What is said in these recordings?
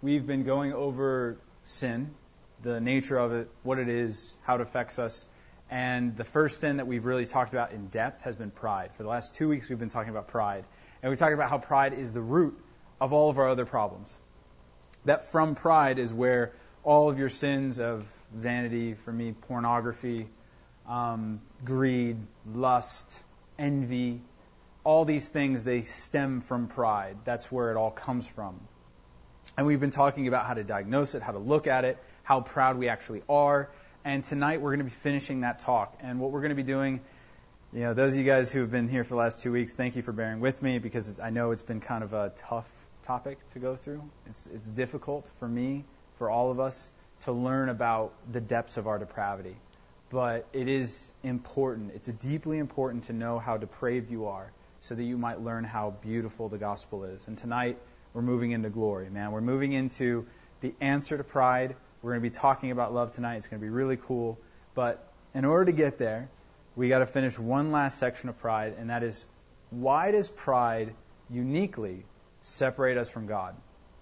we've been going over sin, the nature of it, what it is, how it affects us. And the first sin that we've really talked about in depth has been pride. For the last 2 weeks, we've been talking about pride. And we talked about how pride is the root of all of our other problems. That from pride is where all of your sins of vanity, for me, pornography, greed, lust, envy, all these things, they stem from pride. That's where it all comes from. And we've been talking about how to diagnose it, how to look at it, how proud we actually are. And tonight we're going to be finishing that talk. And what we're going to be doing, those of you guys who have been here for the last 2 weeks, thank you for bearing with me, because I know it's been kind of a tough topic to go through. It's difficult for me, for all of us, to learn about the depths of our depravity. But it is important. It's deeply important to know how depraved you are so that you might learn how beautiful the gospel is. And tonight, we're moving into glory, man. We're moving into the answer to pride. We're going to be talking about love tonight. It's going to be really cool. But in order to get there, we got to finish one last section of pride, and that is, why does pride uniquely separate us from God?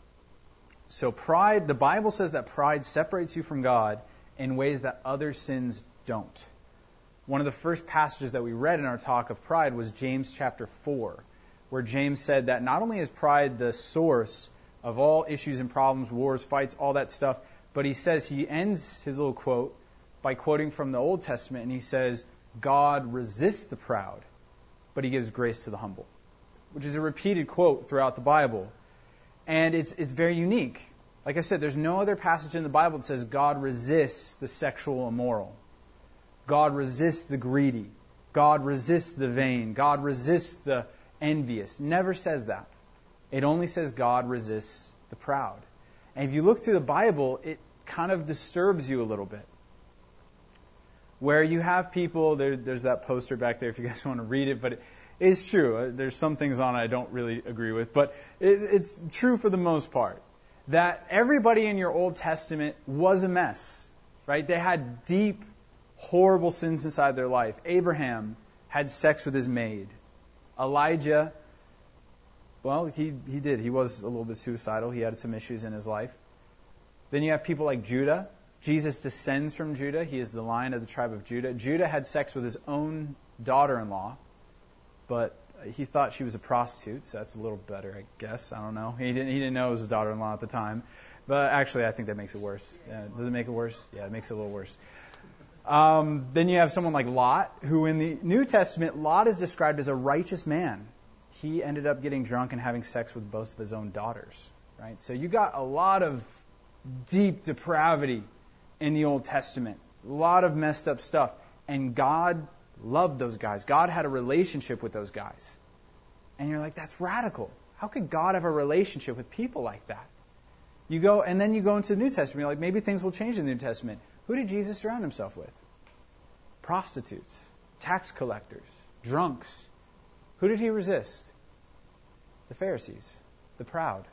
So pride, the Bible says that pride separates you from God in ways that other sins don't. One of the first passages that we read in our talk of pride was James chapter 4, where James said that not only is pride the source of all issues and problems, wars, fights, all that stuff, but he says, he ends his little quote by quoting from the Old Testament, and he says, God resists the proud, but he gives grace to the humble, which is a repeated quote throughout the Bible. And it's very unique. Like I said, there's no other passage in the Bible that says God resists the sexual immoral. God resists the greedy. God resists the vain. God resists the envious. Never says that. It only says God resists the proud. And if you look through the Bible, it kind of disturbs you a little bit. Where you have people, there's that poster back there if you guys want to read it, but it's true. There's some things on it I don't really agree with, but it's true for the most part. That everybody in your Old Testament was a mess, right? They had deep, horrible sins inside their life. Abraham had sex with his maid. Elijah, well, he did. He was a little bit suicidal. He had some issues in his life. Then you have people like Judah. Jesus descends from Judah. He is the Lion of the tribe of Judah. Judah had sex with his own daughter-in-law, but he thought she was a prostitute, so that's a little better, I guess. I don't know. He didn't know it was his daughter-in-law at the time. But actually, I think that makes it worse. Does it make it worse? Yeah, it makes it a little worse. Then you have someone like Lot, who in the New Testament, Lot is described as a righteous man. He ended up getting drunk and having sex with both of his own daughters. Right? So you got a lot of deep depravity in the Old Testament. A lot of messed up stuff. And God loved those guys. God had a relationship with those guys. And you're like, that's radical. How could God have a relationship with people like that? And then you go into the New Testament. You're like, maybe things will change in the New Testament. Who did Jesus surround himself with? Prostitutes, tax collectors, drunks. Who did he resist? The Pharisees, the proud.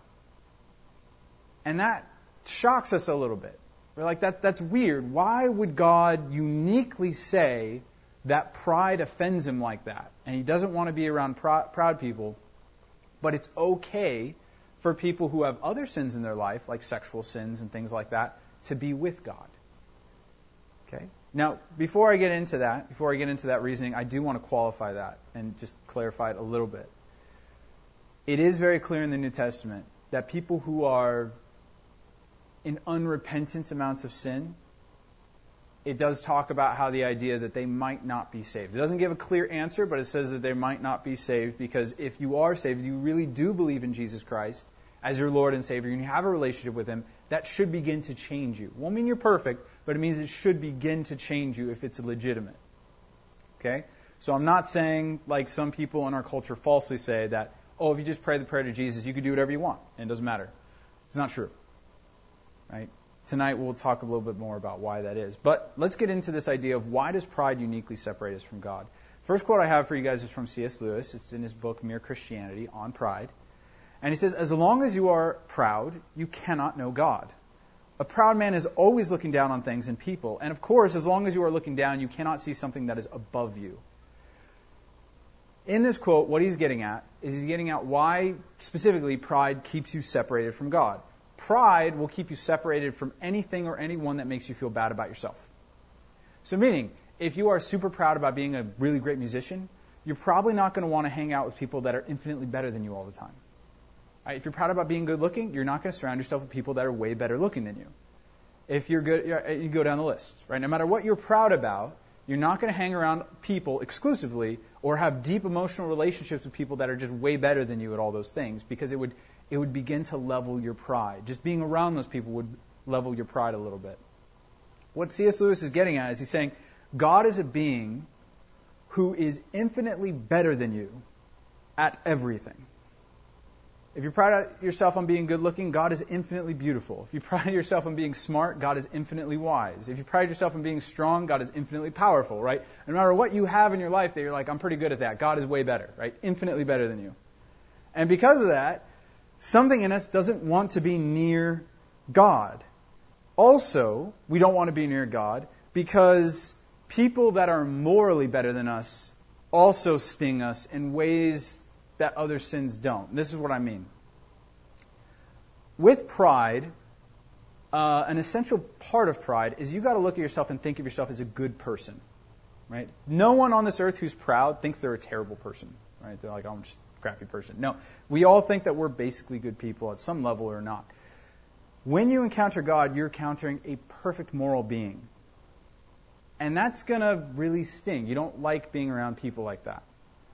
And that shocks us a little bit. We're like, that's weird. Why would God uniquely say that pride offends him like that? And he doesn't want to be around proud people, but it's okay for people who have other sins in their life, like sexual sins and things like that, to be with God. Okay? Now, before I get into that reasoning, I do want to qualify that and just clarify it a little bit. It is very clear in the New Testament that people who are in unrepentant amounts of sin, it does talk about how the idea that they might not be saved. It doesn't give a clear answer, but it says that they might not be saved because if you are saved, you really do believe in Jesus Christ as your Lord and Savior, and you have a relationship with Him, that should begin to change you. It won't mean you're perfect, but it means it should begin to change you if it's legitimate. Okay? So I'm not saying, like some people in our culture falsely say, that, if you just pray the prayer to Jesus, you can do whatever you want, and it doesn't matter. It's not true. Right? Tonight we'll talk a little bit more about why that is. But let's get into this idea of why does pride uniquely separate us from God. First quote I have for you guys is from C.S. Lewis. It's in his book, Mere Christianity, on pride. And he says, as long as you are proud, you cannot know God. A proud man is always looking down on things and people. And of course, as long as you are looking down, you cannot see something that is above you. In this quote, what he's getting at is he's getting at why specifically pride keeps you separated from God. Pride will keep you separated from anything or anyone that makes you feel bad about yourself. So meaning, if you are super proud about being a really great musician, you're probably not going to want to hang out with people that are infinitely better than you all the time. Right? If you're proud about being good looking, you're not going to surround yourself with people that are way better looking than you. If you're good, you go down the list. Right? No matter what you're proud about, you're not going to hang around people exclusively or have deep emotional relationships with people that are just way better than you at all those things, because it would begin to level your pride. Just being around those people would level your pride a little bit. What C.S. Lewis is getting at is he's saying God is a being who is infinitely better than you at everything. If you pride yourself on being good looking, God is infinitely beautiful. If you pride yourself on being smart, God is infinitely wise. If you pride yourself on being strong, God is infinitely powerful, right? No matter what you have in your life that you're like, I'm pretty good at that, God is way better, right? Infinitely better than you. And because of that, something in us doesn't want to be near God. Also, we don't want to be near God because people that are morally better than us also sting us in ways that other sins don't. This is what I mean. With pride, an essential part of pride is you got to look at yourself and think of yourself as a good person, right? No one on this earth who's proud thinks they're a terrible person, right? They're like, oh, I'm just a crappy person. No, we all think that we're basically good people at some level or not. When you encounter God, you're encountering a perfect moral being. And that's going to really sting. You don't like being around people like that.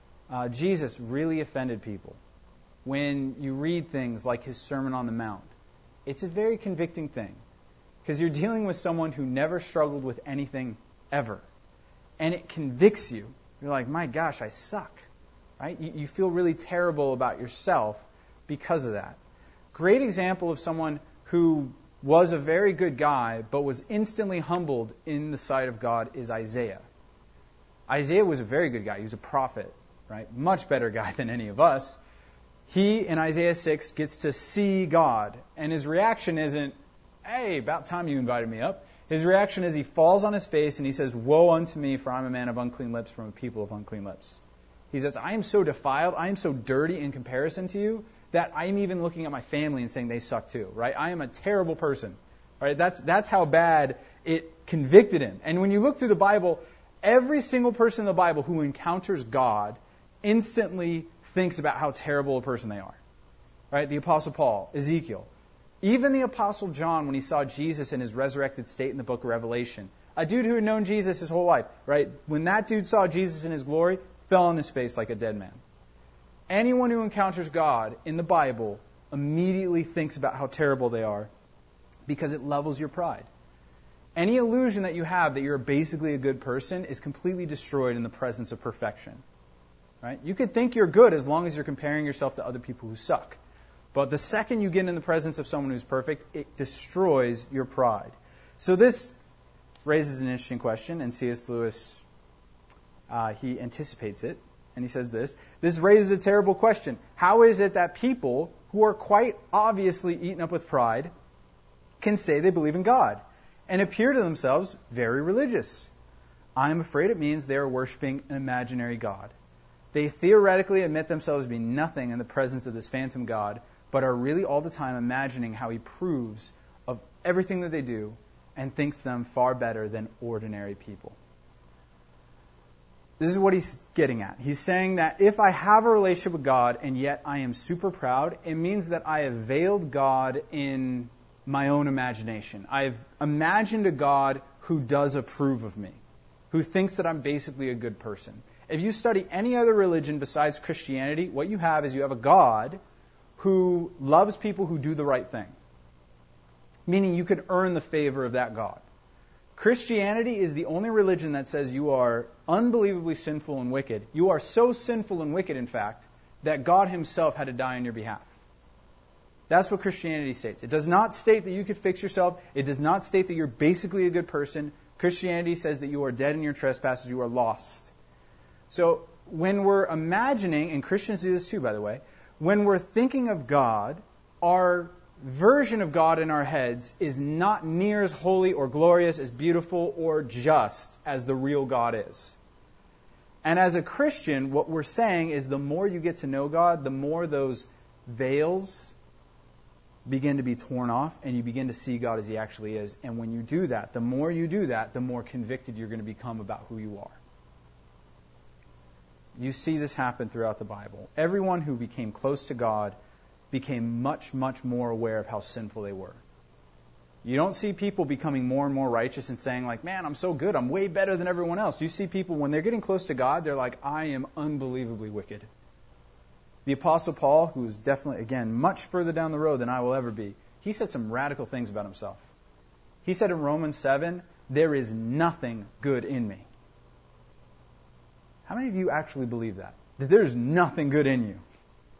Jesus really offended people. When you read things like his Sermon on the Mount, it's a very convicting thing because you're dealing with someone who never struggled with anything ever. And it convicts you. You're like, my gosh, I suck. Right? You feel really terrible about yourself because of that. Great example of someone who was a very good guy but was instantly humbled in the sight of God is Isaiah. Isaiah was a very good guy. He was a prophet. Right? Much better guy than any of us. He, in Isaiah 6, gets to see God. And his reaction isn't, hey, about time you invited me up. His reaction is he falls on his face and he says, woe unto me, for I'm a man of unclean lips from a people of unclean lips. He says, I am so defiled, I am so dirty in comparison to you, that I'm even looking at my family and saying they suck too. Right? I am a terrible person. Right? That's how bad it convicted him. And when you look through the Bible, every single person in the Bible who encounters God instantly thinks about how terrible a person they are. Right? The Apostle Paul, Ezekiel. Even the Apostle John, when he saw Jesus in his resurrected state in the book of Revelation. A dude who had known Jesus his whole life. Right? When that dude saw Jesus in his glory, fell on his face like a dead man. Anyone who encounters God in the Bible immediately thinks about how terrible they are because it levels your pride. Any illusion that you have that you're basically a good person is completely destroyed in the presence of perfection. Right? You could think you're good as long as you're comparing yourself to other people who suck. But the second you get in the presence of someone who's perfect, it destroys your pride. So this raises an interesting question, and C.S. Lewis, he anticipates it, and he says this. This raises a terrible question. How is it that people who are quite obviously eaten up with pride can say they believe in God and appear to themselves very religious? I am afraid it means they are worshiping an imaginary God. They theoretically admit themselves to be nothing in the presence of this phantom God, but are really all the time imagining how he proves of everything that they do and thinks them far better than ordinary people. This is what he's getting at. He's saying that if I have a relationship with God and yet I am super proud, it means that I have veiled God in my own imagination. I've imagined a God who does approve of me, who thinks that I'm basically a good person. If you study any other religion besides Christianity, what you have is you have a God who loves people who do the right thing. Meaning you can earn the favor of that God. Christianity is the only religion that says you are unbelievably sinful and wicked. You are so sinful and wicked, in fact, that God himself had to die on your behalf. That's what Christianity states. It does not state that you could fix yourself. It does not state that you're basically a good person. Christianity says that you are dead in your trespasses, you are lost. So when we're imagining, and Christians do this too, by the way, when we're thinking of God, our version of God in our heads is not near as holy or glorious, as beautiful or just as the real God is. And as a Christian, what we're saying is the more you get to know God, the more those veils begin to be torn off, and you begin to see God as He actually is. And when you do that, the more you do that, the more convicted you're going to become about who you are. You see this happen throughout the Bible. Everyone who became close to God became much, much more aware of how sinful they were. You don't see people becoming more and more righteous and saying like, man, I'm so good, I'm way better than everyone else. You see people, when they're getting close to God, they're like, I am unbelievably wicked. The Apostle Paul, who is definitely, again, much further down the road than I will ever be, he said some radical things about himself. He said in Romans 7, there is nothing good in me. How many of you actually believe that? That there's nothing good in you?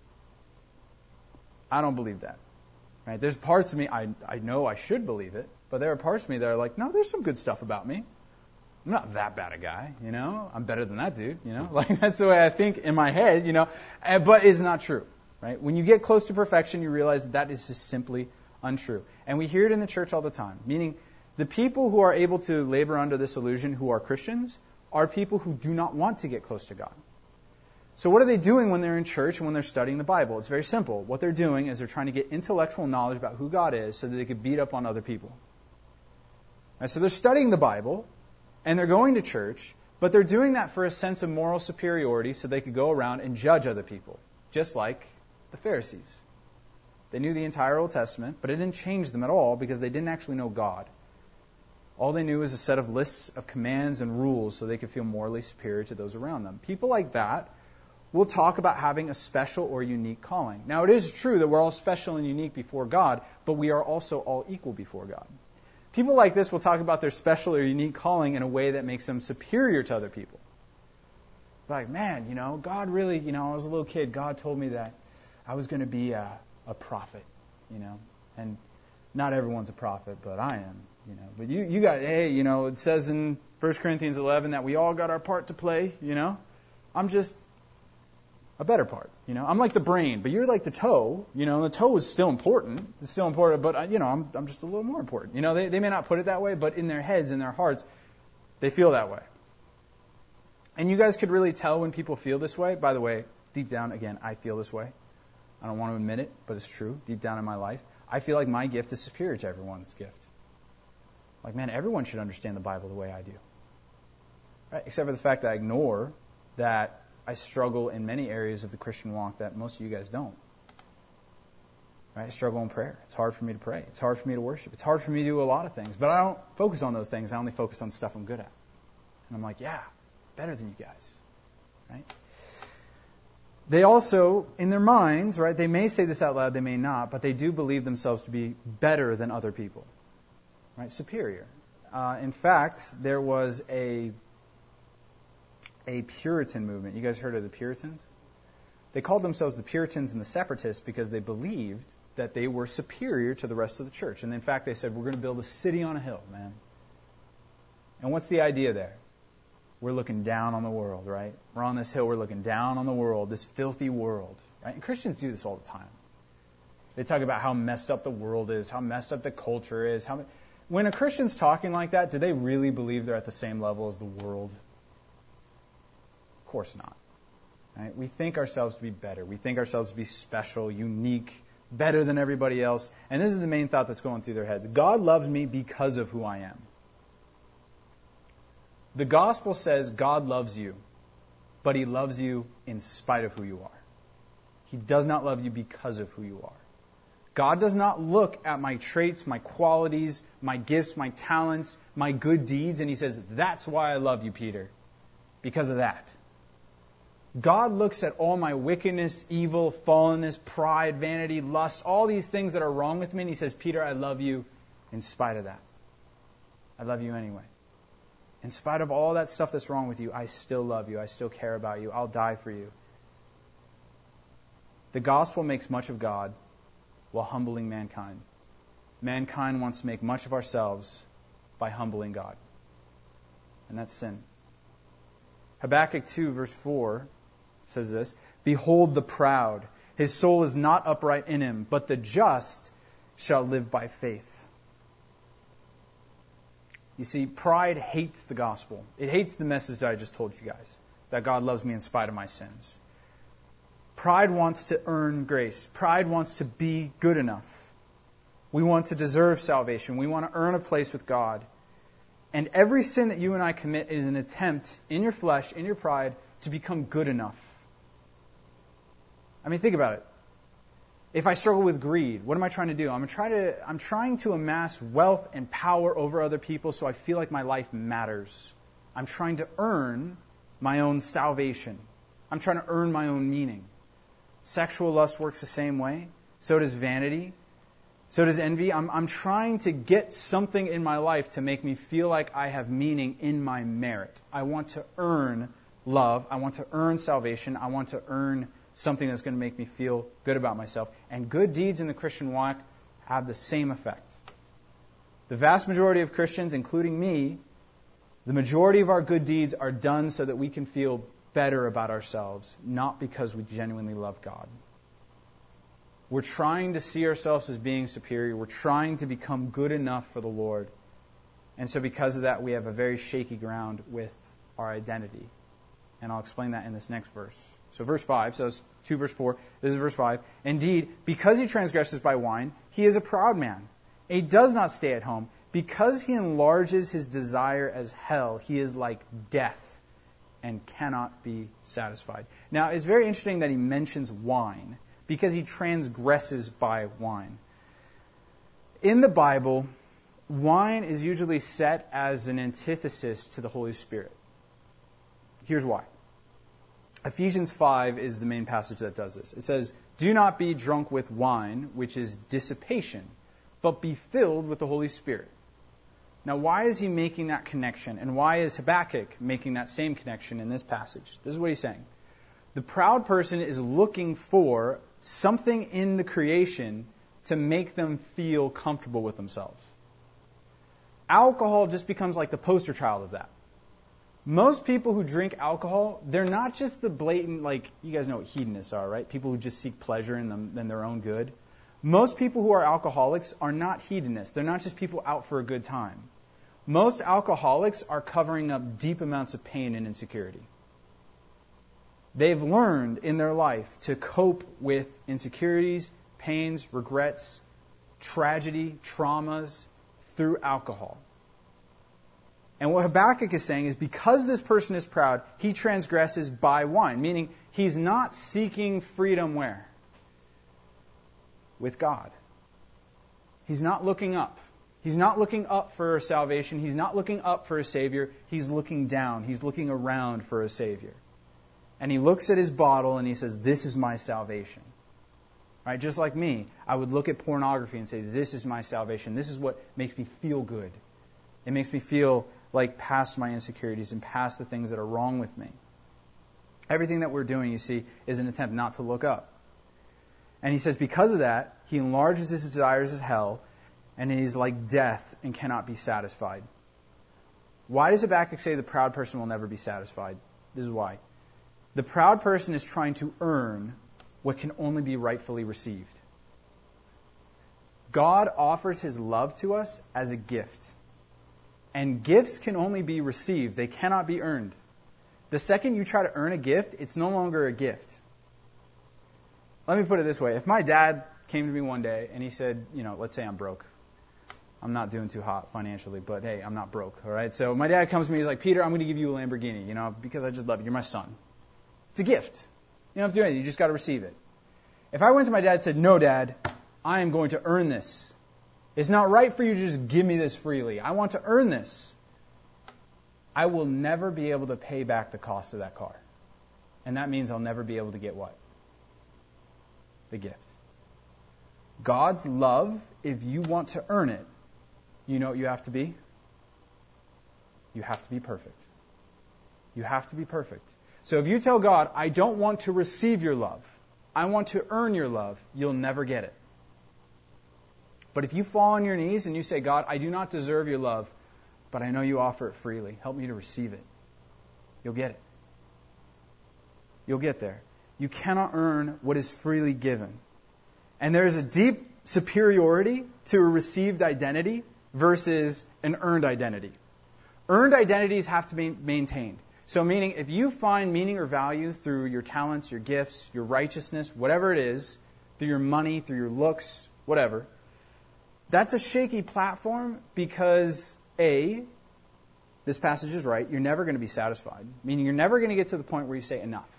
I don't believe that. Right? There's parts of me, I know I should believe it, but there are parts of me that are like, no, there's some good stuff about me. I'm not that bad a guy, you know. I'm better than that dude, you know. Like, that's the way I think in my head, you know. But it's not true, right? When you get close to perfection, you realize that is just simply untrue. And we hear it in the church all the time, meaning the people who are able to labor under this illusion, who are Christians, are people who do not want to get close to God. So what are they doing when they're in church and when they're studying the Bible? It's very simple. What they're doing is they're trying to get intellectual knowledge about who God is so that they could beat up on other people. And so they're studying the Bible, and they're going to church, but they're doing that for a sense of moral superiority so they could go around and judge other people, just like the Pharisees. They knew the entire Old Testament, but it didn't change them at all because they didn't actually know God. All they knew was a set of lists of commands and rules so they could feel morally superior to those around them. People like that will talk about having a special or unique calling. Now, it is true that we're all special and unique before God, but we are also all equal before God. People like this will talk about their special or unique calling in a way that makes them superior to other people. Like, man, you know, God really, you know, I was a little kid, God told me that I was going to be a prophet, you know, and not everyone's a prophet, but I am, you know. But you got, hey, you know, it says in 1 Corinthians 11 that we all got our part to play, you know. I'm just a better part, you know. I'm like the brain, but you're like the toe, you know. The toe is still important. It's still important, but, you know, I'm just a little more important. You know, they may not put it that way, but in their heads, in their hearts, they feel that way. And you guys could really tell when people feel this way. By the way, deep down, again, I feel this way. I don't want to admit it, but it's true. Deep down in my life, I feel like my gift is superior to everyone's gift. Like, man, everyone should understand the Bible the way I do. Right? Except for the fact that I ignore that I struggle in many areas of the Christian walk that most of you guys don't. Right? I struggle in prayer. It's hard for me to pray. It's hard for me to worship. It's hard for me to do a lot of things. But I don't focus on those things. I only focus on stuff I'm good at. And I'm like, yeah, better than you guys. Right? They also, in their minds, right, they may say this out loud, they may not, but they do believe themselves to be better than other people. Right? Superior. In fact, there was a Puritan movement. You guys heard of the Puritans? They called themselves the Puritans and the Separatists because they believed that they were superior to the rest of the church. And in fact, they said, we're going to build a city on a hill, man. And what's the idea there? We're looking down on the world, right? We're on this hill, we're looking down on the world, this filthy world. Right? And Christians do this all the time. They talk about how messed up the world is, how messed up the culture is. When a Christian's talking like that, do they really believe they're at the same level as the world? Of course not. Right? We think ourselves to be better. We think ourselves to be special, unique, better than everybody else. And this is the main thought that's going through their heads. God loves me because of who I am. The gospel says God loves you, but He loves you in spite of who you are. He does not love you because of who you are. God does not look at my traits, my qualities, my gifts, my talents, my good deeds, and He says, that's why I love you, Peter, because of that. God looks at all my wickedness, evil, fallenness, pride, vanity, lust, all these things that are wrong with me, and He says, Peter, I love you in spite of that. I love you anyway. In spite of all that stuff that's wrong with you, I still love you. I still care about you. I'll die for you. The gospel makes much of God while humbling mankind. Mankind wants to make much of ourselves by humbling God. And that's sin. Habakkuk 2 verse 4 says this, behold the proud. His soul is not upright in him, but the just shall live by faith. You see, pride hates the gospel. It hates the message that I just told you guys, that God loves me in spite of my sins. Pride wants to earn grace. Pride wants to be good enough. We want to deserve salvation. We want to earn a place with God. And every sin that you and I commit is an attempt in your flesh, in your pride, to become good enough. I mean, think about it. If I struggle with greed, what am I trying to do? I'm trying to amass wealth and power over other people so I feel like my life matters. I'm trying to earn my own salvation. I'm trying to earn my own meaning. Sexual lust works the same way. So does vanity. So does envy. I'm trying to get something in my life to make me feel like I have meaning in my merit. I want to earn love. I want to earn salvation. I want to earn something that's going to make me feel good about myself. And good deeds in the Christian walk have the same effect. The vast majority of Christians, including me, the majority of our good deeds are done so that we can feel better about ourselves, not because we genuinely love God. We're trying to see ourselves as being superior. We're trying to become good enough for the Lord. And so because of that, we have a very shaky ground with our identity. And I'll explain that in this next verse. So verse 5, so it's 2 verse 4, this is verse 5. Indeed, because he transgresses by wine, he is a proud man. He does not stay at home. Because he enlarges his desire as hell, he is like death and cannot be satisfied. Now, it's very interesting that he mentions wine, because he transgresses by wine. In the Bible, wine is usually set as an antithesis to the Holy Spirit. Here's why. Ephesians 5 is the main passage that does this. It says, "Do not be drunk with wine, which is dissipation, but be filled with the Holy Spirit." Now, why is he making that connection? And why is Habakkuk making that same connection in this passage? This is what he's saying. The proud person is looking for something in the creation to make them feel comfortable with themselves. Alcohol just becomes like the poster child of that. Most people who drink alcohol, they're not just the blatant, like, you guys know what hedonists are, right? People who just seek pleasure in their own good. Most people who are alcoholics are not hedonists. They're not just people out for a good time. Most alcoholics are covering up deep amounts of pain and insecurity. They've learned in their life to cope with insecurities, pains, regrets, tragedy, traumas through alcohol. And what Habakkuk is saying is because this person is proud, he transgresses by wine, meaning he's not seeking freedom where? With God. He's not looking up. He's not looking up for salvation. He's not looking up for a Savior. He's looking down. He's looking around for a Savior. And he looks at his bottle and he says, "This is my salvation." Right? Just like me, I would look at pornography and say, "This is my salvation. This is what makes me feel good. It makes me feel like past my insecurities and past the things that are wrong with me." Everything that we're doing, you see, is an attempt not to look up. And he says because of that, he enlarges his desires as hell, and he's like death and cannot be satisfied. Why does Habakkuk say the proud person will never be satisfied? This is why. The proud person is trying to earn what can only be rightfully received. God offers his love to us as a gift. And gifts can only be received. They cannot be earned. The second you try to earn a gift, it's no longer a gift. Let me put it this way. If my dad came to me one day and he said, let's say I'm broke. I'm not doing too hot financially, but hey, I'm not broke, all right? So my dad comes to me, he's like, "Peter, I'm going to give you a Lamborghini, because I just love you. You're my son." It's a gift. You don't have to do anything. You just got to receive it. If I went to my dad and said, "No, Dad, I am going to earn this. It's not right for you to just give me this freely. I want to earn this." I will never be able to pay back the cost of that car. And that means I'll never be able to get what? The gift. God's love, if you want to earn it, you know what you have to be? You have to be perfect. You have to be perfect. So if you tell God, "I don't want to receive your love, I want to earn your love," you'll never get it. But if you fall on your knees and you say, "God, I do not deserve your love, but I know you offer it freely. Help me to receive it," you'll get it. You'll get there. You cannot earn what is freely given. And there is a deep superiority to a received identity versus an earned identity. Earned identities have to be maintained. So meaning, if you find meaning or value through your talents, your gifts, your righteousness, whatever it is, through your money, through your looks, whatever, That's a shaky platform because, A, this passage is right, you're never going to be satisfied, meaning you're never going to get to the point where you say enough.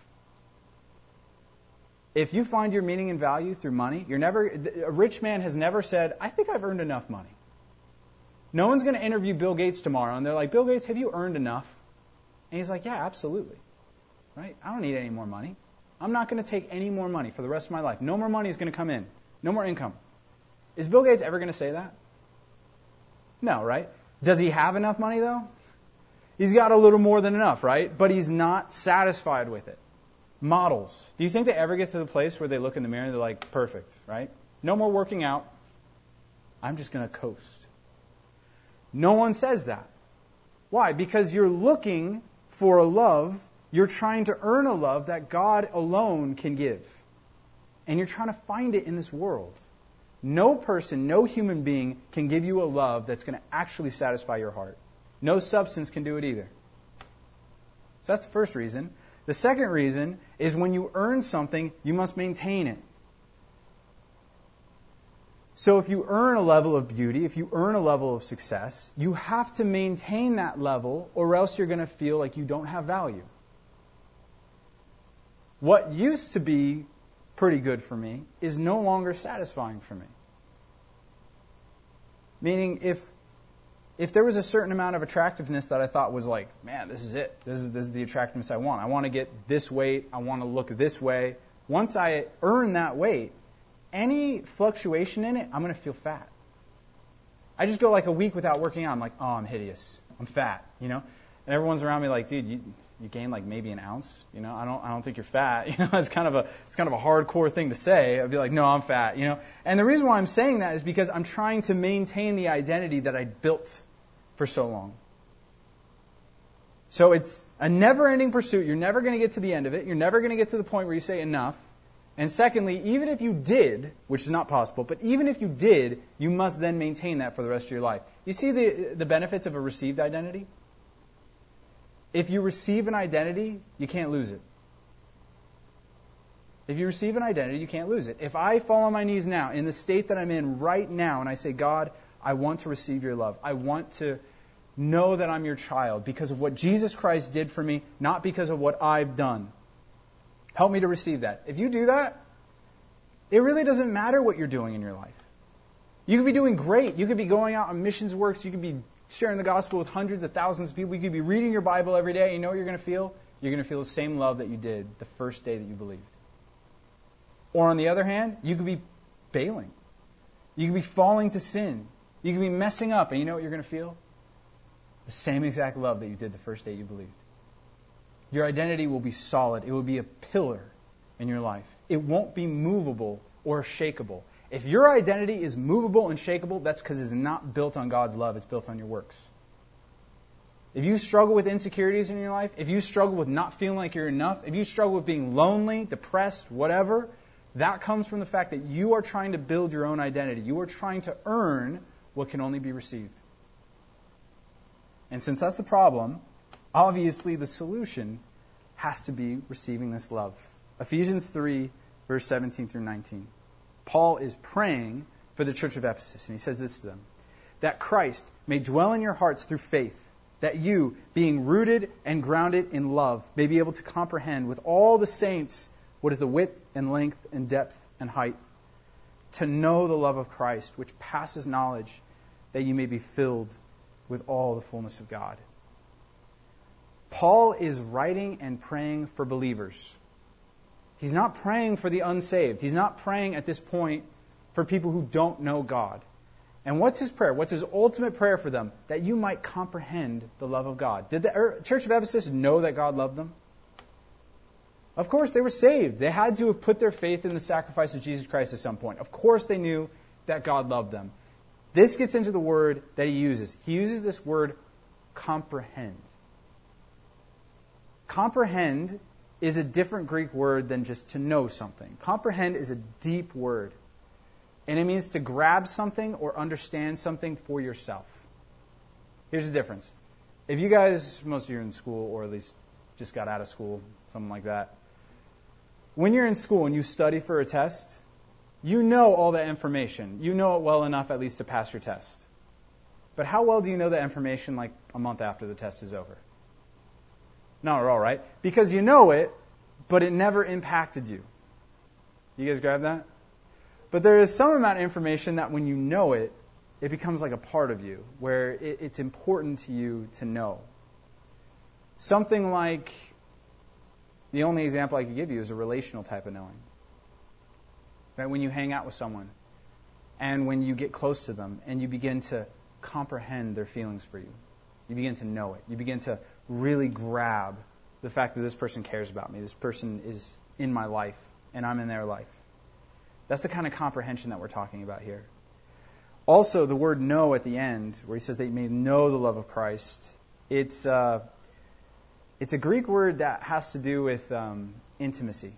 If you find your meaning and value through money, a rich man has never said, I think I've earned enough money. No one's going to interview Bill Gates tomorrow, and they're like, Bill Gates, have you earned enough? And he's like, yeah, absolutely. Right? I don't need any more money. I'm not going to take any more money for the rest of my life. No more money is going to come in. No more income. Is Bill Gates ever going to say that? No, right? Does he have enough money, though? He's got a little more than enough, right? But he's not satisfied with it. Models. Do you think they ever get to the place where they look in the mirror and they're like, perfect, right? No more working out. I'm just going to coast. No one says that. Why? Because you're looking for a love. You're trying to earn a love that God alone can give. And you're trying to find it in this world. No person, no human being can give you a love that's going to actually satisfy your heart. No substance can do it either. So that's the first reason. The second reason is when you earn something, you must maintain it. So if you earn a level of beauty, if you earn a level of success, you have to maintain that level or else you're going to feel like you don't have value. What used to be pretty good for me is no longer satisfying for me. Meaning if there was a certain amount of attractiveness that I thought was like, man, this is it. This is the attractiveness I want. I want to get this weight. I want to look this way. Once I earn that weight, any fluctuation in it, I'm going to feel fat. I just go like a week without working out. I'm like, oh, I'm hideous. I'm fat, And everyone's around me like, dude, you gained like maybe an ounce. I don't think you're fat. It's kind of a hardcore thing to say. I'd be like, no, I'm fat. And the reason why I'm saying that is because I'm trying to maintain the identity that I built for so long. So it's a never-ending pursuit. You're never going to get to the end of it. You're never going to get to the point where you say enough. And secondly, even if you did, which is not possible, but even if you did, you must then maintain that for the rest of your life. You see the benefits of a received identity? If you receive an identity, you can't lose it. If you receive an identity, you can't lose it. If I fall on my knees now, in the state that I'm in right now, and I say, God, I want to receive your love. I want to know that I'm your child because of what Jesus Christ did for me, not because of what I've done. Help me to receive that. If you do that, it really doesn't matter what you're doing in your life. You could be doing great. You could be going out on missions works. You could be sharing the gospel with hundreds of thousands of people. You could be reading your Bible every day. You know what you're going to feel? You're going to feel the same love that you did the first day that you believed. Or on the other hand, you could be failing. You could be falling to sin. You could be messing up. And you know what you're going to feel? The same exact love that you did the first day you believed. Your identity will be solid. It will be a pillar in your life. It won't be movable or shakeable. If your identity is movable and shakeable, that's because it's not built on God's love. It's built on your works. If you struggle with insecurities in your life, if you struggle with not feeling like you're enough, if you struggle with being lonely, depressed, whatever, that comes from the fact that you are trying to build your own identity. You are trying to earn what can only be received. And since that's the problem, obviously the solution has to be receiving this love. Ephesians 3, verse 17 through 19. Paul is praying for the church of Ephesus, and he says this to them, that Christ may dwell in your hearts through faith, that you, being rooted and grounded in love, may be able to comprehend with all the saints what is the width and length and depth and height, to know the love of Christ, which passes knowledge, that you may be filled with all the fullness of God. Paul is writing and praying for believers. He's not praying for the unsaved. He's not praying at this point for people who don't know God. And what's his prayer? What's his ultimate prayer for them? That you might comprehend the love of God. Did the church of Ephesus know that God loved them? Of course, they were saved. They had to have put their faith in the sacrifice of Jesus Christ at some point. Of course, they knew that God loved them. This gets into the word that he uses. He uses this word, comprehend. Comprehend is a different Greek word than just to know something. Comprehend is a deep word. And it means to grab something or understand something for yourself. Here's the difference. If you guys, most of you are in school, or at least just got out of school, something like that. When you're in school and you study for a test, You know all that information. You know it well enough at least to pass your test. But how well do you know that information like a month after the test is over? Not at all, right? Because you know it, but it never impacted you. You guys grab that? But there is some amount of information that when you know it, it becomes like a part of you, where it's important to you to know. Something like, the only example I could give you is a relational type of knowing. Right? When you hang out with someone, and when you get close to them, and you begin to comprehend their feelings for you. You begin to know it. You begin to really grab the fact that this person cares about me. This person is in my life, and I'm in their life. That's the kind of comprehension that we're talking about here. Also, the word know at the end, where he says that you may know the love of Christ, it's a Greek word that has to do with intimacy.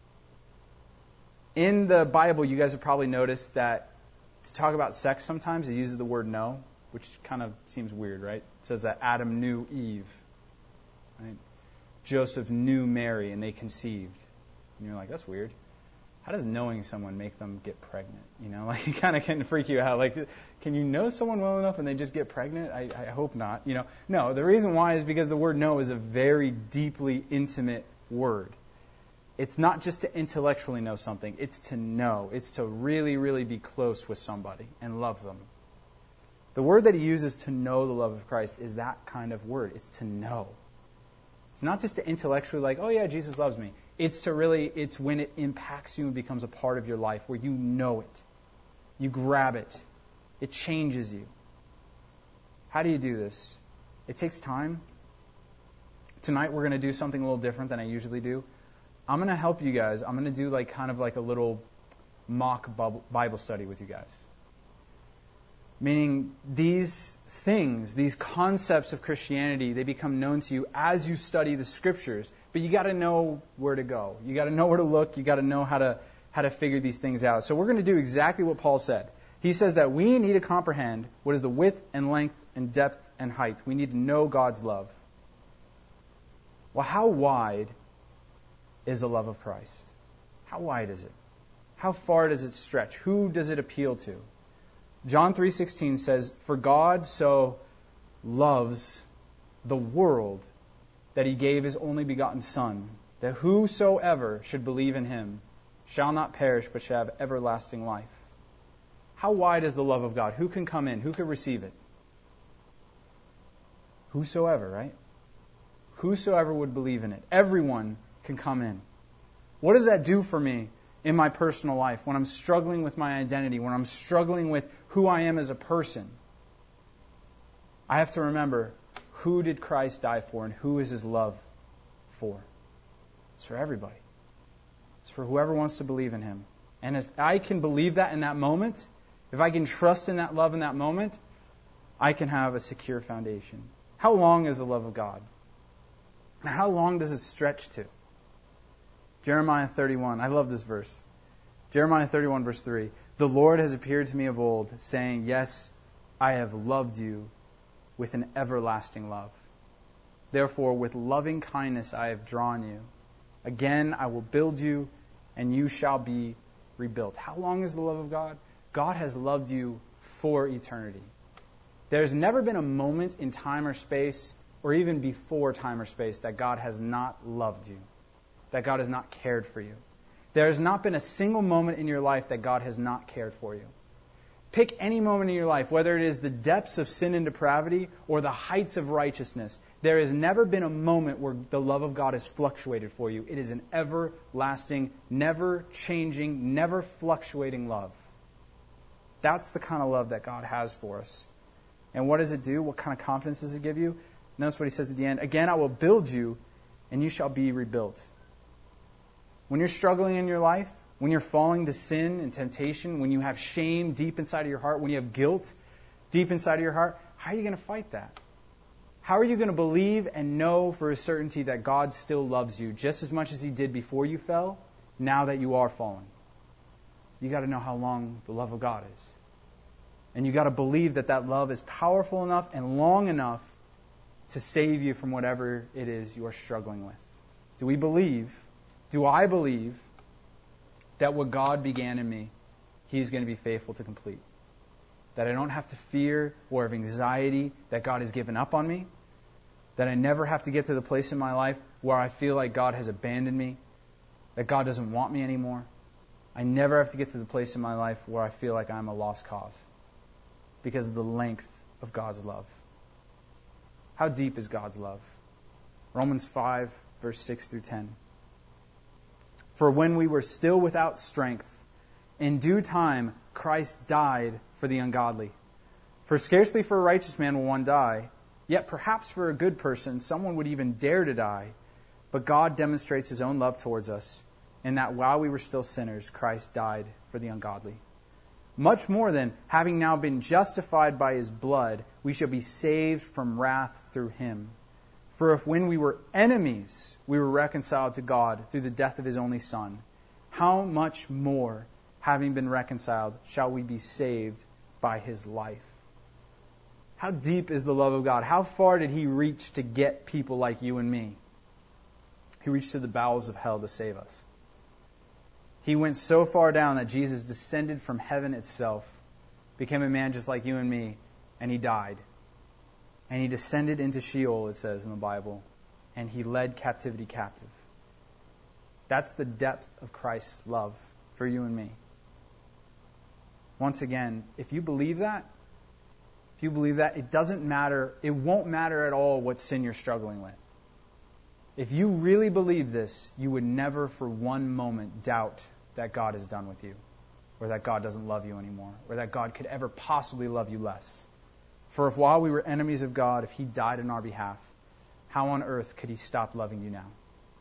In the Bible, you guys have probably noticed that to talk about sex sometimes, it uses the word know, which kind of seems weird, right? It says that Adam knew Eve. Right? Joseph knew Mary, and they conceived. And you're like, that's weird. How does knowing someone make them get pregnant? You know, like it kind of can freak you out. Like, can you know someone well enough and they just get pregnant? I hope not. You know, no. The reason why is because the word know is a very deeply intimate word. It's not just to intellectually know something. It's to know. It's to really, really be close with somebody and love them. The word that he uses to know the love of Christ is that kind of word. It's to know. It's not just to intellectually like, oh yeah, Jesus loves me. It's when it impacts you and becomes a part of your life, where you know it. You grab it. It changes you. How do you do this? It takes time. Tonight we're going to do something a little different than I usually do. I'm going to help you guys. I'm going to do like kind of like a little mock Bible study with you guys. Meaning these things, these concepts of Christianity, they become known to you as you study the Scriptures. But you got to know where to go. You got to know where to look. You got to know how to figure these things out. So we're going to do exactly what Paul said. He says that we need to comprehend what is the width and length and depth and height. We need to know God's love. Well, how wide is the love of Christ? How wide is it? How far does it stretch? Who does it appeal to? John 3:16 says, "For God so loves the world that he gave his only begotten Son, that whosoever should believe in him shall not perish but shall have everlasting life." How wide is the love of God? Who can come in? Who can receive it? Whosoever, right? Whosoever would believe in it. Everyone can come in. What does that do for me in my personal life when I'm struggling with my identity, when I'm struggling with who I am as a person? I have to remember, who did Christ die for and who is his love for? It's for everybody. It's for whoever wants to believe in him. And if I can believe that in that moment, if I can trust in that love in that moment, I can have a secure foundation. How long is the love of God? And how long does it stretch to? Jeremiah 31. I love this verse. Jeremiah 31, verse 3. "The Lord has appeared to me of old, saying, yes, I have loved you with an everlasting love. Therefore, with loving kindness I have drawn you. Again, I will build you, and you shall be rebuilt." How long is the love of God? God has loved you for eternity. There's never been a moment in time or space, or even before time or space, that God has not loved you, that God has not cared for you. There has not been a single moment in your life that God has not cared for you. Pick any moment in your life, whether it is the depths of sin and depravity or the heights of righteousness. There has never been a moment where the love of God has fluctuated for you. It is an everlasting, never changing, never fluctuating love. That's the kind of love that God has for us. And what does it do? What kind of confidence does it give you? Notice what he says at the end. "Again, I will build you, and you shall be rebuilt." When you're struggling in your life, when you're falling to sin and temptation, when you have shame deep inside of your heart, when you have guilt deep inside of your heart, how are you going to fight that? How are you going to believe and know for a certainty that God still loves you just as much as he did before you fell, now that you are fallen? You got to know how long the love of God is. And you got to believe that that love is powerful enough and long enough to save you from whatever it is you are struggling with. Do I believe that what God began in me He's going to be faithful to complete. That I don't have to fear or have anxiety that God has given up on me. That I never have to get to the place in my life where I feel like God has abandoned me, that God doesn't want me anymore. I never have to get to the place in my life where I feel like I'm a lost cause because of the length of God's love. How deep is God's love? Romans 5, verse 6 through 10. For when we were still without strength, in due time Christ died for the ungodly. For scarcely for a righteous man will one die, yet perhaps for a good person someone would even dare to die. But God demonstrates His own love towards us, in that while we were still sinners, Christ died for the ungodly. Much more than, having now been justified by His blood, we shall be saved from wrath through Him. For if when we were enemies, we were reconciled to God through the death of His only Son, how much more, having been reconciled, shall we be saved by His life? How deep is the love of God? How far did He reach to get people like you and me? He reached to the bowels of hell to save us. He went so far down that Jesus descended from heaven itself, became a man just like you and me, and He died. And He descended into Sheol, it says in the Bible, and He led captivity captive. That's the depth of Christ's love for you and me. Once again, if you believe that, it doesn't matter, it won't matter at all what sin you're struggling with. If you really believe this, you would never for one moment doubt that God is done with you, or that God doesn't love you anymore, or that God could ever possibly love you less. For if while we were enemies of God, if He died in our behalf, how on earth could He stop loving you now?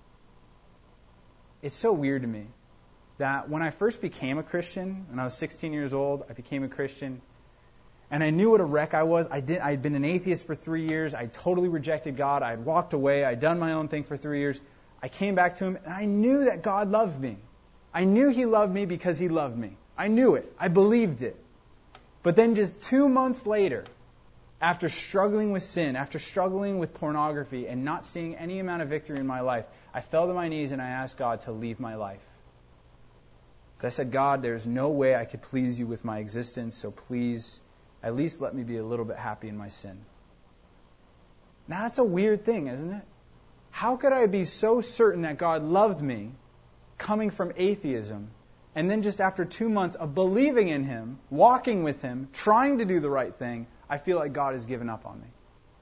It's so weird to me that when I first became a Christian, when I was 16 years old, I became a Christian, and I knew what a wreck I was. I'd been an atheist for 3 years. I totally rejected God. I had walked away. I'd done my own thing for 3 years. I came back to Him, and I knew that God loved me. I knew He loved me because He loved me. I knew it. I believed it. But then just 2 months later, after struggling with sin, after struggling with pornography, and not seeing any amount of victory in my life, I fell to my knees and I asked God to leave my life. So I said, God, there's no way I could please You with my existence, so please, at least let me be a little bit happy in my sin. Now that's a weird thing, isn't it? How could I be so certain that God loved me, coming from atheism, and then just after 2 months of believing in Him, walking with Him, trying to do the right thing, I feel like God has given up on me?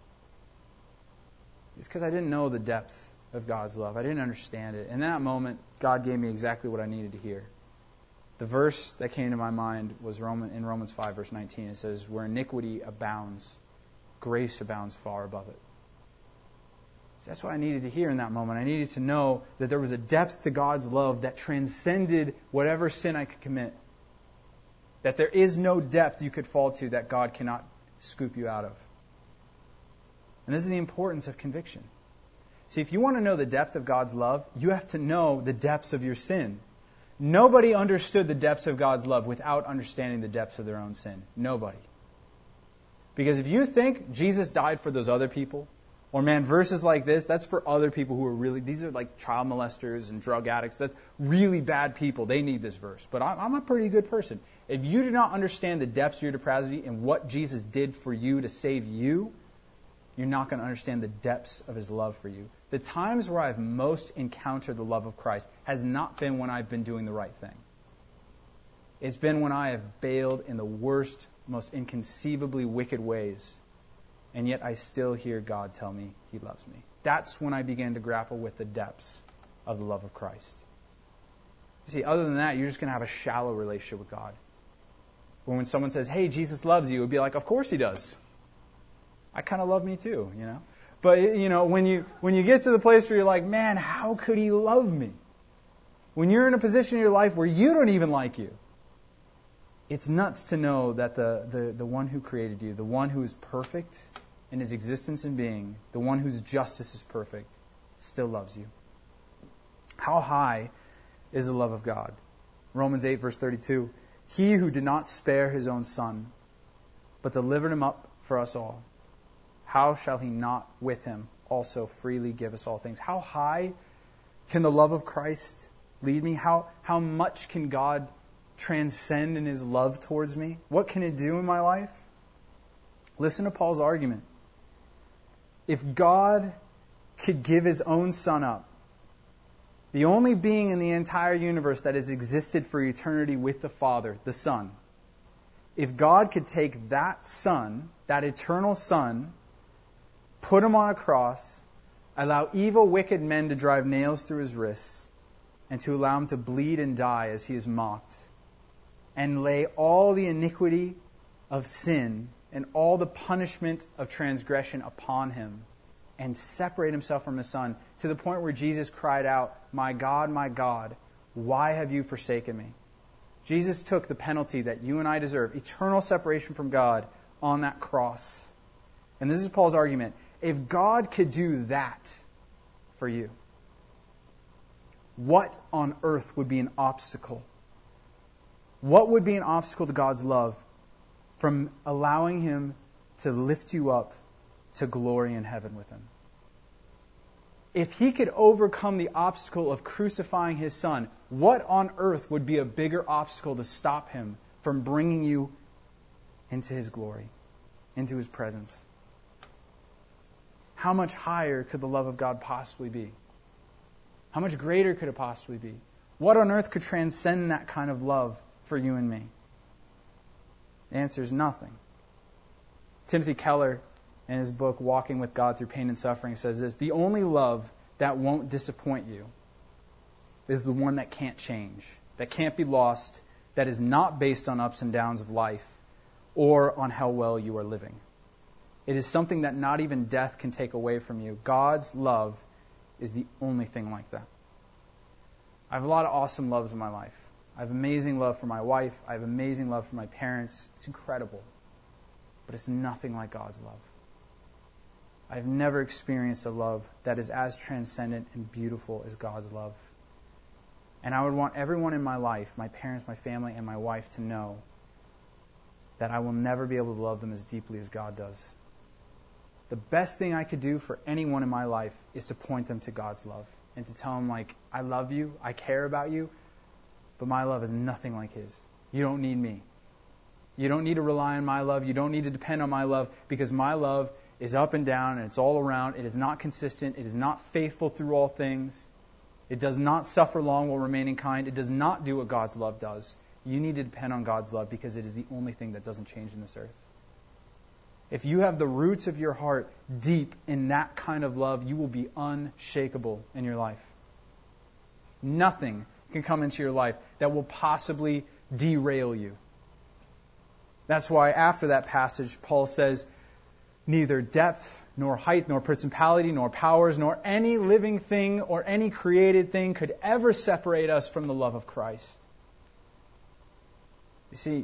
It's because I didn't know the depth of God's love. I didn't understand it. In that moment, God gave me exactly what I needed to hear. The verse that came to my mind was in Romans 5, verse 19. It says, where iniquity abounds, grace abounds far above it. So that's what I needed to hear in that moment. I needed to know that there was a depth to God's love that transcended whatever sin I could commit. That there is no depth you could fall to that God cannot scoop you out of. And this is the importance of conviction. See, if you want to know the depth of God's love, you have to know the depths of your sin. Nobody understood the depths of God's love without understanding the depths of their own sin. Nobody. Because if you think Jesus died for those other people, or man, verses like this, that's for other people who are really, these are like child molesters and drug addicts. That's really bad people. They need this verse. But I'm a pretty good person. If you do not understand the depths of your depravity and what Jesus did for you to save you, you're not going to understand the depths of His love for you. The times where I've most encountered the love of Christ has not been when I've been doing the right thing. It's been when I have bailed in the worst, most inconceivably wicked ways, and yet I still hear God tell me He loves me. That's when I began to grapple with the depths of the love of Christ. You see, other than that, you're just going to have a shallow relationship with God. When someone says, hey, Jesus loves you, it would be like, of course He does. I kind of love me too, you know. But, you know, when you get to the place where you're like, man, how could He love me? When you're in a position in your life where you don't even like you, it's nuts to know that the one who created you, the one who is perfect in His existence and being, the one whose justice is perfect, still loves you. How high is the love of God? Romans 8, verse 32. He who did not spare His own Son, but delivered Him up for us all, how shall He not with Him also freely give us all things? How high can the love of Christ lead me? How much can God transcend in His love towards me? What can it do in my life? Listen to Paul's argument. If God could give His own Son up, the only being in the entire universe that has existed for eternity with the Father, the Son, if God could take that Son, that eternal Son, put Him on a cross, allow evil, wicked men to drive nails through His wrists, and to allow Him to bleed and die as He is mocked, and lay all the iniquity of sin and all the punishment of transgression upon Him, and separate Himself from His Son, to the point where Jesus cried out, my God, why have you forsaken me? Jesus took the penalty that you and I deserve, eternal separation from God, on that cross. And this is Paul's argument. If God could do that for you, what on earth would be an obstacle? What would be an obstacle to God's love from allowing Him to lift you up to glory in heaven with Him? If He could overcome the obstacle of crucifying His Son, what on earth would be a bigger obstacle to stop Him from bringing you into His glory, into His presence? How much higher could the love of God possibly be? How much greater could it possibly be? What on earth could transcend that kind of love for you and me? The answer is nothing. Timothy Keller, in his book, Walking with God Through Pain and Suffering, says this: the only love that won't disappoint you is the one that can't change, that can't be lost, that is not based on ups and downs of life or on how well you are living. It is something that not even death can take away from you. God's love is the only thing like that. I have a lot of awesome loves in my life. I have amazing love for my wife. I have amazing love for my parents. It's incredible. But it's nothing like God's love. I've never experienced a love that is as transcendent and beautiful as God's love. And I would want everyone in my life, my parents, my family, and my wife, to know that I will never be able to love them as deeply as God does. The best thing I could do for anyone in my life is to point them to God's love and to tell them, like, I love you, I care about you, but my love is nothing like His. You don't need me. You don't need to rely on my love. You don't need to depend on my love, because my love is up and down and it's all around. It is not consistent. It is not faithful through all things. It does not suffer long while remaining kind. It does not do what God's love does. You need to depend on God's love, because it is the only thing that doesn't change in this earth. If you have the roots of your heart deep in that kind of love, you will be unshakable in your life. Nothing can come into your life that will possibly derail you. That's why after that passage, Paul says, neither depth, nor height, nor principality, nor powers, nor any living thing or any created thing could ever separate us from the love of Christ. You see,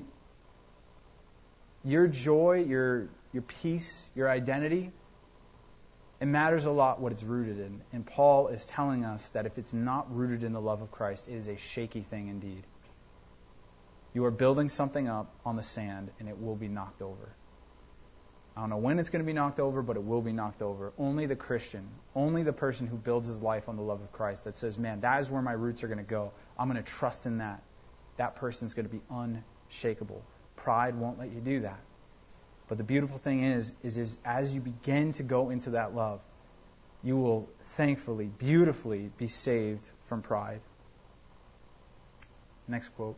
your joy, your peace, your identity, it matters a lot what it's rooted in. And Paul is telling us that if it's not rooted in the love of Christ, it is a shaky thing indeed. You are building something up on the sand, and it will be knocked over. I don't know when it's going to be knocked over, but it will be knocked over. Only the Christian, only the person who builds his life on the love of Christ, that says, man, that is where my roots are going to go. I'm going to trust in that. That person's going to be unshakable. Pride won't let you do that. But the beautiful thing is as you begin to go into that love, you will thankfully, beautifully be saved from pride. Next quote.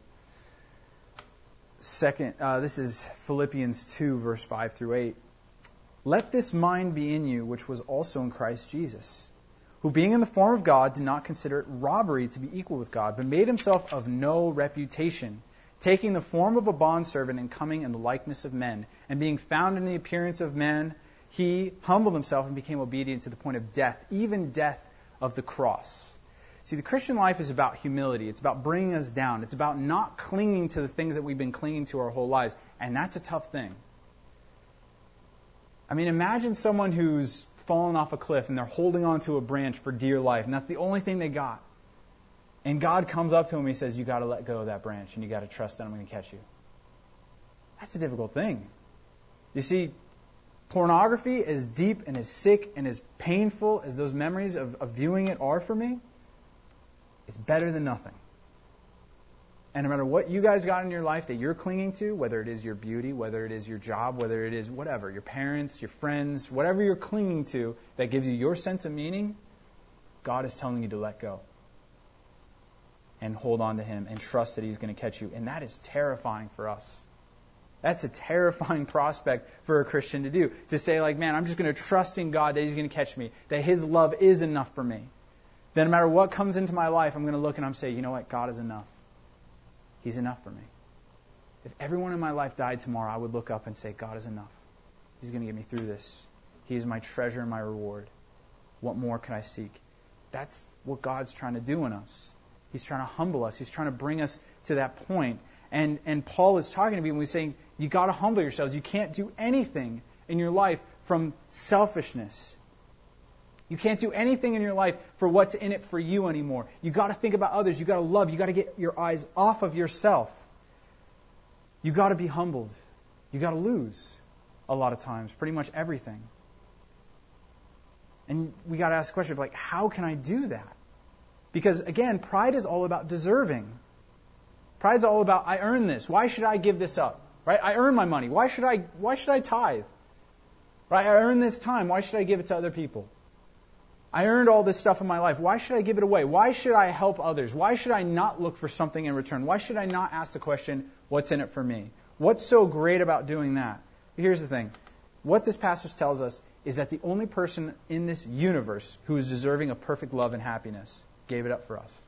This is Philippians 2, verse 5 through 8. Let this mind be in you, which was also in Christ Jesus, who being in the form of God did not consider it robbery to be equal with God, but made himself of no reputation, taking the form of a bondservant and coming in the likeness of men, and being found in the appearance of man, he humbled himself and became obedient to the point of death, even death of the cross. See, the Christian life is about humility. It's about bringing us down. It's about not clinging to the things that we've been clinging to our whole lives. And that's a tough thing. I mean, imagine someone who's fallen off a cliff and they're holding onto a branch for dear life, and that's the only thing they got. And God comes up to him and he says, you got to let go of that branch and you got to trust that I'm going to catch you. That's a difficult thing. You see, pornography, as deep and as sick and as painful as those memories of viewing it are for me, it's better than nothing. And no matter what you guys got in your life that you're clinging to, whether it is your beauty, whether it is your job, whether it is whatever, your parents, your friends, whatever you're clinging to that gives you your sense of meaning, God is telling you to let go. And hold on to Him and trust that He's going to catch you. And that is terrifying for us. That's a terrifying prospect for a Christian to do. To say like, man, I'm just going to trust in God that He's going to catch me. That His love is enough for me. That no matter what comes into my life, I'm going to look and I'm saying, you know what? God is enough. He's enough for me. If everyone in my life died tomorrow, I would look up and say, God is enough. He's going to get me through this. He is my treasure and my reward. What more can I seek? That's what God's trying to do in us. He's trying to humble us. He's trying to bring us to that point. And Paul is talking to people. He's saying, you got to humble yourselves. You can't do anything in your life from selfishness. You can't do anything in your life for what's in it for you anymore. You got to think about others. You got to love. You got to get your eyes off of yourself. You got to be humbled. You got to lose a lot of times, pretty much everything. And we got to ask the question of like, how can I do that? Because again, pride is all about deserving. Pride's all about, I earn this. Why should I give this up? Right? I earn my money. Why should I tithe? Right? I earn this time. Why should I give it to other people? I earned all this stuff in my life. Why should I give it away? Why should I help others? Why should I not look for something in return? Why should I not ask the question, what's in it for me? What's so great about doing that? Here's the thing. What this passage tells us is that the only person in this universe who is deserving of perfect love and happiness gave it up for us.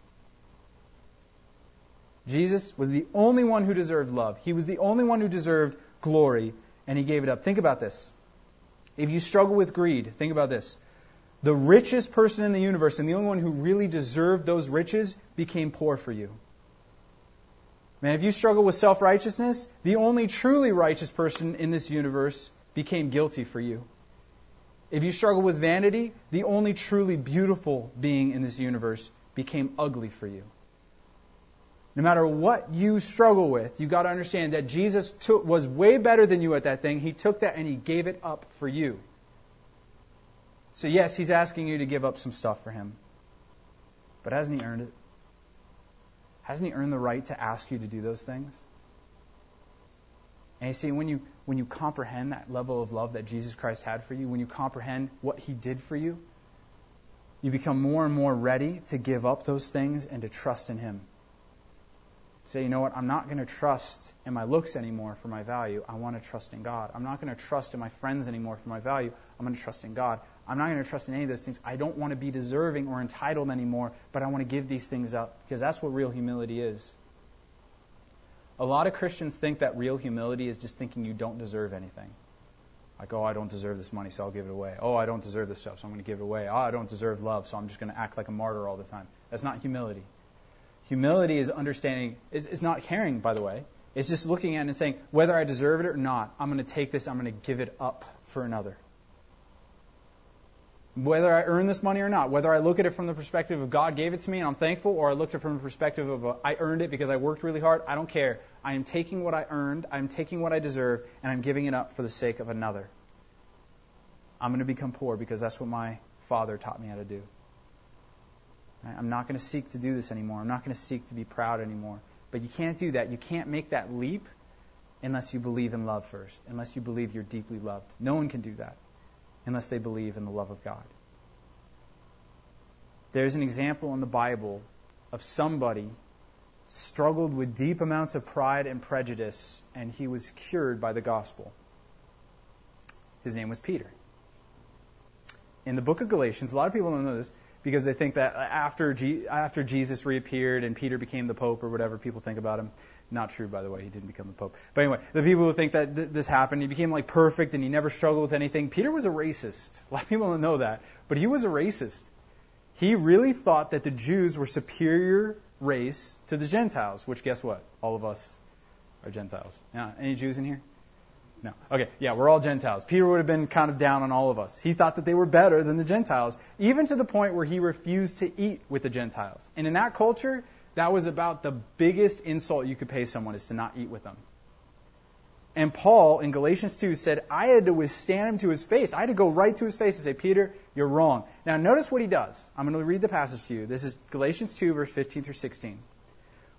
Jesus was the only one who deserved love. He was the only one who deserved glory, and He gave it up. Think about this. If you struggle with greed, think about this. The richest person in the universe and the only one who really deserved those riches became poor for you. Man, if you struggle with self-righteousness, the only truly righteous person in this universe became guilty for you. If you struggle with vanity, the only truly beautiful being in this universe became ugly for you. No matter what you struggle with, you got to understand that Jesus was way better than you at that thing. He took that and He gave it up for you. So yes, He's asking you to give up some stuff for Him. But hasn't He earned it? Hasn't He earned the right to ask you to do those things? And you see, when you comprehend that level of love that Jesus Christ had for you, when you comprehend what He did for you, you become more and more ready to give up those things and to trust in Him. Say, you know what, I'm not going to trust in my looks anymore for my value. I want to trust in God. I'm not going to trust in my friends anymore for my value. I'm going to trust in God. I'm not going to trust in any of those things. I don't want to be deserving or entitled anymore, but I want to give these things up because that's what real humility is. A lot of Christians think that real humility is just thinking you don't deserve anything. Like, oh, I don't deserve this money, so I'll give it away. Oh, I don't deserve this stuff, so I'm going to give it away. Oh, I don't deserve love, so I'm just going to act like a martyr all the time. That's not humility. Humility is understanding, it's not caring, by the way. It's just looking at it and saying, whether I deserve it or not, I'm going to take this, I'm going to give it up for another. Whether I earn this money or not, whether I look at it from the perspective of God gave it to me and I'm thankful, or I look at it from the perspective of I earned it because I worked really hard, I don't care. I am taking what I earned, I'm taking what I deserve, and I'm giving it up for the sake of another. I'm going to become poor because that's what my Father taught me how to do. I'm not going to seek to do this anymore. I'm not going to seek to be proud anymore. But you can't do that. You can't make that leap unless you believe in love first, unless you believe you're deeply loved. No one can do that unless they believe in the love of God. There's an example in the Bible of somebody struggled with deep amounts of pride and prejudice, and he was cured by the gospel. His name was Peter. In the book of Galatians, a lot of people don't know this, because they think that after Jesus reappeared and Peter became the Pope or whatever people think about him. Not true, by the way. He didn't become the Pope. But anyway, the people who think that this happened, he became like perfect and he never struggled with anything. Peter was a racist. A lot of people don't know that. But he was a racist. He really thought that the Jews were superior race to the Gentiles, which guess what? All of us are Gentiles. Yeah, any Jews in here? No. Okay, yeah, we're all Gentiles. Peter would have been kind of down on all of us. He thought that they were better than the Gentiles, even to the point where he refused to eat with the Gentiles. And in that culture, that was about the biggest insult you could pay someone, is to not eat with them. And Paul, in Galatians 2, said, I had to withstand him to his face. I had to go right to his face and say, Peter, you're wrong. Now, notice what he does. I'm going to read the passage to you. This is Galatians 2, verse 15 through 16.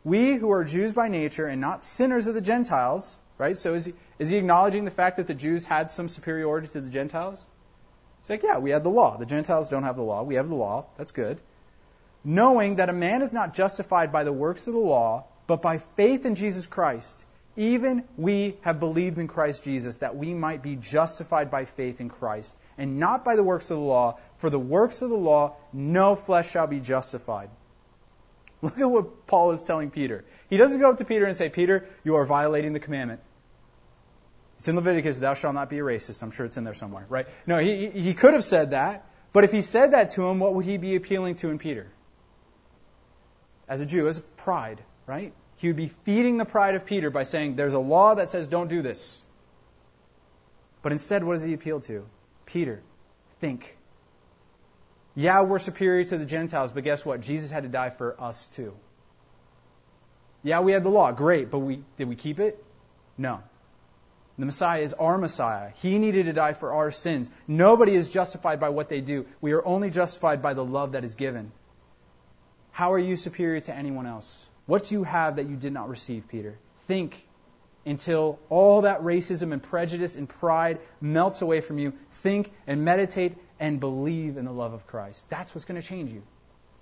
We who are Jews by nature and not sinners of the Gentiles, right? So is he acknowledging the fact that the Jews had some superiority to the Gentiles? It's like, yeah, we had the law. The Gentiles don't have the law. We have the law. That's good. Knowing that a man is not justified by the works of the law, but by faith in Jesus Christ. Even we have believed in Christ Jesus, that we might be justified by faith in Christ, and not by the works of the law. For the works of the law, no flesh shall be justified. Look at what Paul is telling Peter. He doesn't go up to Peter and say, Peter, you are violating the commandment. It's in Leviticus, thou shalt not be a racist. I'm sure it's in there somewhere, right? No, he could have said that, but if he said that to him, what would he be appealing to in Peter? As a Jew, as pride, right? He would be feeding the pride of Peter by saying, there's a law that says don't do this. But instead, what does he appeal to? Peter, think. Yeah, we're superior to the Gentiles, but guess what? Jesus had to die for us too. Yeah, we had the law. Great, but did we keep it? No. The Messiah is our Messiah. He needed to die for our sins. Nobody is justified by what they do. We are only justified by the love that is given. How are you superior to anyone else? What do you have that you did not receive, Peter? Think until all that racism and prejudice and pride melts away from you. Think and meditate and believe in the love of Christ. That's what's going to change you.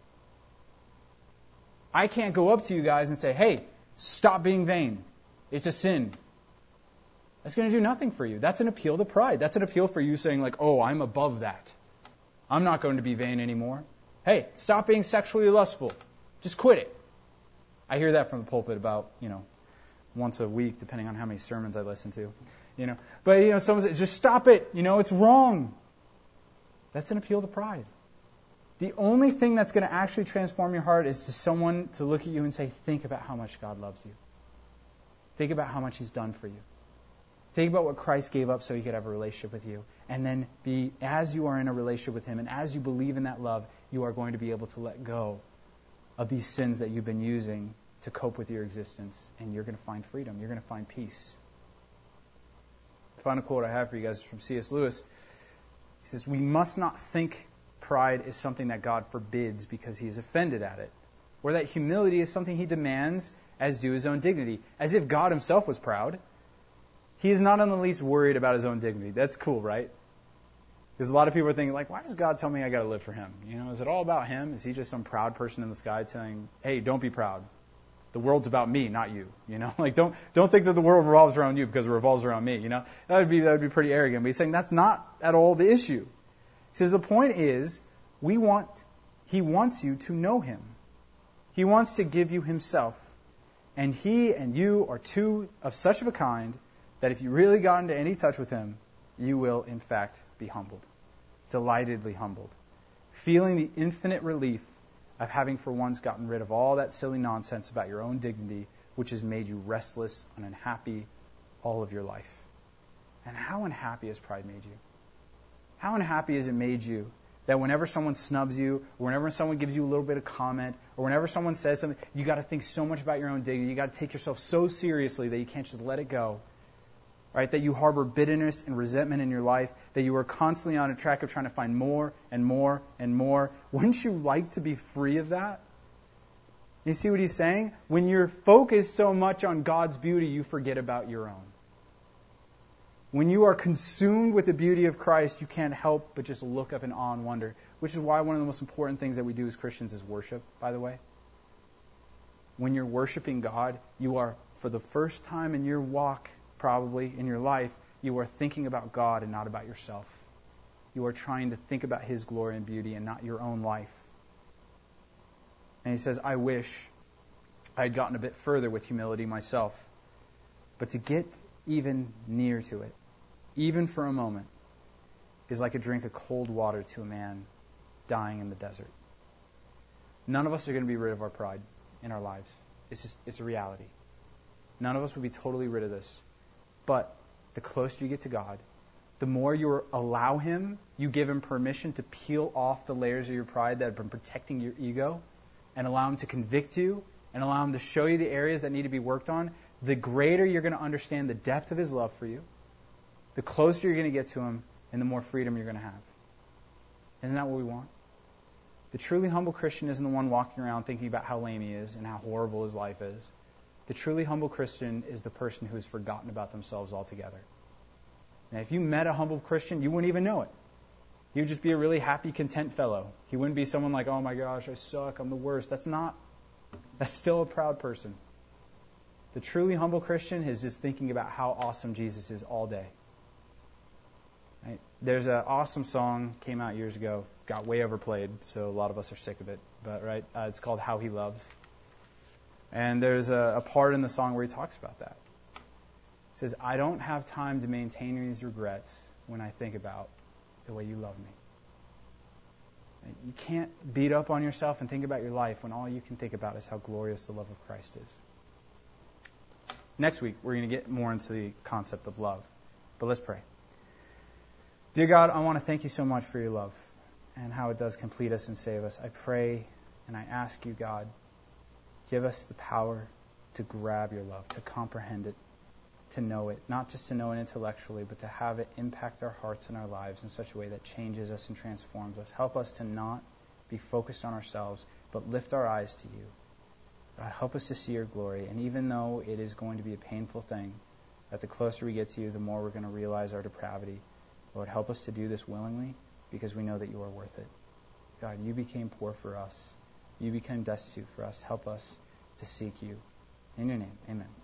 I can't go up to you guys and say, hey, stop being vain. It's a sin. That's going to do nothing for you. That's an appeal to pride. That's an appeal for you saying like, oh, I'm above that. I'm not going to be vain anymore. Hey, stop being sexually lustful. Just quit it. I hear that from the pulpit about, once a week, depending on how many sermons I listen to. But, someone says, just stop it. It's wrong. That's an appeal to pride. The only thing that's going to actually transform your heart is to someone to look at you and say, think about how much God loves you. Think about how much He's done for you. Think about what Christ gave up so He could have a relationship with you. And then as you are in a relationship with Him and as you believe in that love, you are going to be able to let go of these sins that you've been using to cope with your existence. And you're going to find freedom. You're going to find peace. The final quote I have for you guys is from C.S. Lewis. He says, we must not think pride is something that God forbids because He is offended at it, or that humility is something He demands as due His own dignity, as if God Himself was proud. He is not in the least worried about His own dignity. That's cool, right? Because a lot of people are thinking, like, why does God tell me I got to live for Him? Is it all about Him? Is He just some proud person in the sky saying, hey, don't be proud. The world's about me, not you. Don't think that the world revolves around you because it revolves around me. That would be pretty arrogant. But He's saying that's not at all the issue. He says the point is, He wants you to know Him. He wants to give you Himself. And He and you are two of such of a kind that if you really got into any touch with Him, you will, in fact, be humbled. Delightedly humbled. Feeling the infinite relief of having for once gotten rid of all that silly nonsense about your own dignity, which has made you restless and unhappy all of your life. And how unhappy has pride made you? How unhappy has it made you that whenever someone snubs you, or whenever someone gives you a little bit of comment, or whenever someone says something, you got to think so much about your own dignity, you got to take yourself so seriously that you can't just let it go. Right? That you harbor bitterness and resentment in your life, that you are constantly on a track of trying to find more and more and more. Wouldn't you like to be free of that? You see what he's saying? When you're focused so much on God's beauty, you forget about your own. When you are consumed with the beauty of Christ, you can't help but just look up in awe and wonder, which is why one of the most important things that we do as Christians is worship, by the way. When you're worshiping God, you are, for the first time in your walk, probably in your life, you are thinking about God and not about yourself. You are trying to think about His glory and beauty and not your own life. And he says, I wish I had gotten a bit further with humility myself. But to get even near to it, even for a moment, is like a drink of cold water to a man dying in the desert. None of us are going to be rid of our pride in our lives. It's a reality. None of us would be totally rid of this. But the closer you get to God, the more you allow Him, you give Him permission to peel off the layers of your pride that have been protecting your ego, and allow Him to convict you, and allow Him to show you the areas that need to be worked on, the greater you're going to understand the depth of His love for you, the closer you're going to get to Him, and the more freedom you're going to have. Isn't that what we want? The truly humble Christian isn't the one walking around thinking about how lame he is and how horrible his life is. The truly humble Christian is the person who has forgotten about themselves altogether. Now, if you met a humble Christian, you wouldn't even know it. He would just be a really happy, content fellow. He wouldn't be someone like, oh my gosh, I suck, I'm the worst. That's still a proud person. The truly humble Christian is just thinking about how awesome Jesus is all day. Right? There's an awesome song, came out years ago, got way overplayed, so a lot of us are sick of it. But it's called How He Loves. And there's a part in the song where he talks about that. He says, I don't have time to maintain these regrets when I think about the way you love me. You can't beat up on yourself and think about your life when all you can think about is how glorious the love of Christ is. Next week, we're going to get more into the concept of love. But let's pray. Dear God, I want to thank you so much for your love and how it does complete us and save us. I pray and I ask you, God, give us the power to grab your love, to comprehend it, to know it, not just to know it intellectually, but to have it impact our hearts and our lives in such a way that changes us and transforms us. Help us to not be focused on ourselves, but lift our eyes to you. God, help us to see your glory. And even though it is going to be a painful thing, that the closer we get to you, the more we're going to realize our depravity. Lord, help us to do this willingly because we know that you are worth it. God, you became poor for us. You became destitute for us. Help us to seek you. In your name, amen.